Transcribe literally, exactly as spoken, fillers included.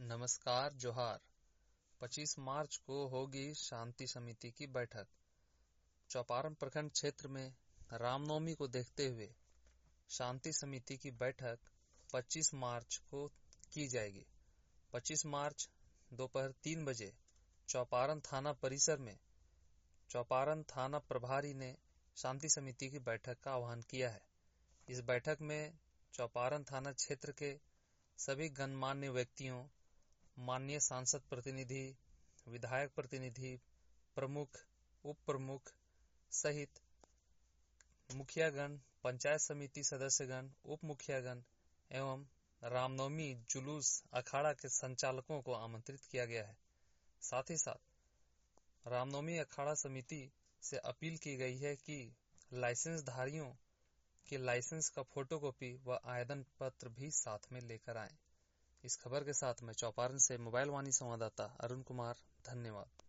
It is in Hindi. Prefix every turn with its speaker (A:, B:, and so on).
A: नमस्कार जोहार। पच्चीस मार्च को होगी शांति समिति की बैठक। चौपारण प्रखंड क्षेत्र में रामनवमी को देखते हुए शांति समिति की बैठक पच्चीस मार्च को की जाएगी। पच्चीस मार्च दोपहर तीन बजे चौपारण थाना परिसर में चौपारण थाना प्रभारी ने शांति समिति की बैठक का आह्वान किया है। इस बैठक में चौपारण थाना क्षेत्र के सभी गणमान्य व्यक्तियों, माननीय सांसद प्रतिनिधि, विधायक प्रतिनिधि, प्रमुख, उप प्रमुख सहित मुखियागण, पंचायत समिति सदस्यगण, उप मुखियागण एवं रामनवमी जुलूस अखाड़ा के संचालकों को आमंत्रित किया गया है। साथ ही साथ रामनवमी अखाड़ा समिति से अपील की गई है कि लाइसेंस धारियों के लाइसेंस का फोटोकॉपी व आवेदन पत्र भी साथ में लेकर आएं। इस खबर के साथ मैं चौपारण से मोबाइल वाणी संवाददाता अरुण कुमार, धन्यवाद।